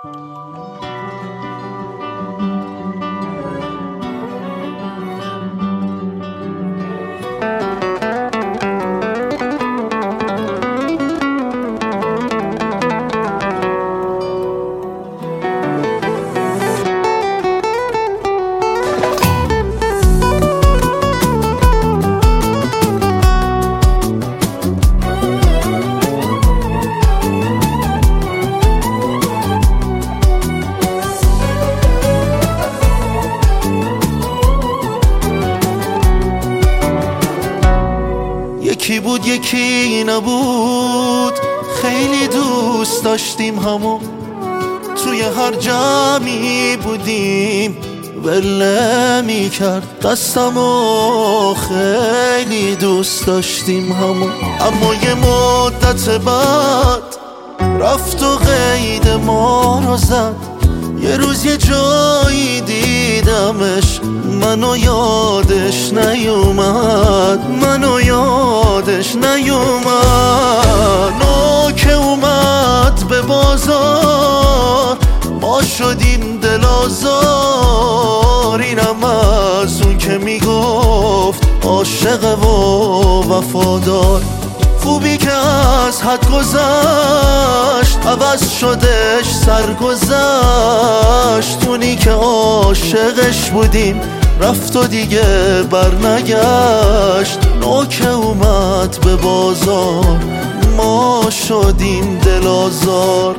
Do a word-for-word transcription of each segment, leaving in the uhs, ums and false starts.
یکی بود یکی نبود، خیلی دوست داشتیم همو، توی هر جمعی بودیم ول میکرد دستمو، خیلی دوست داشتیم همو. اما یه مدت بعد رفت و قید ما رو زد، یه روز یه جایی دیدمش، منو یادش نیومد، منو یادش نیومد. نو که اومد به بازار ما شدیم دل آزار، اینم از اون که میگفت عاشق و وفادار. خوبی که از حد گذشت عوض شدش سرگذشت، اونی که عاشقش بودیم رفت و دیگه برنگشت. نو که اومد به بازار ما شدیم دل آزار.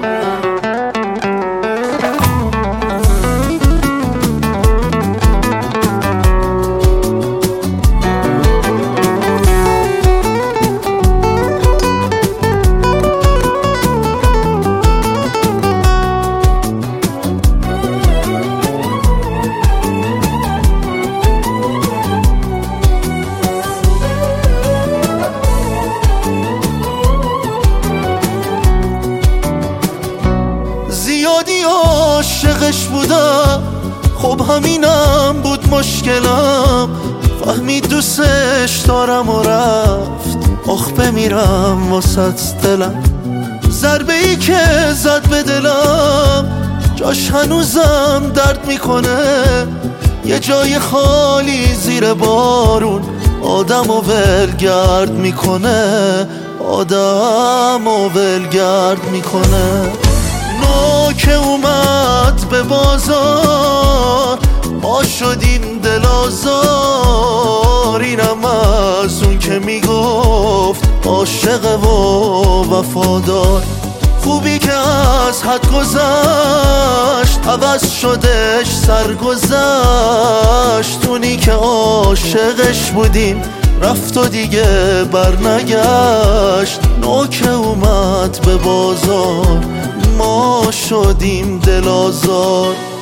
زیادی عاشقش بودم، خب همینم بود مشکلم، فهمید دوستش دارم و رفت، آخ بمیرم واسه دلم. ضربه ای که زد به دلم جاش هنوزم درد میکنه، یه جای خالی زیر بارون آدم و ولگرد میکنه، آدم و ولگرد میکنه. نو که اومد به بازار ما شدیم دل آزار، اینم از اون که میگفت عاشق و وفادار. خوبی که از حد گذشت عوض شدش سرگذشت، اونی که عاشقش بودیم رفت و دیگه برنگشت. نو که اومد به بازار ما شدیم دل آزار.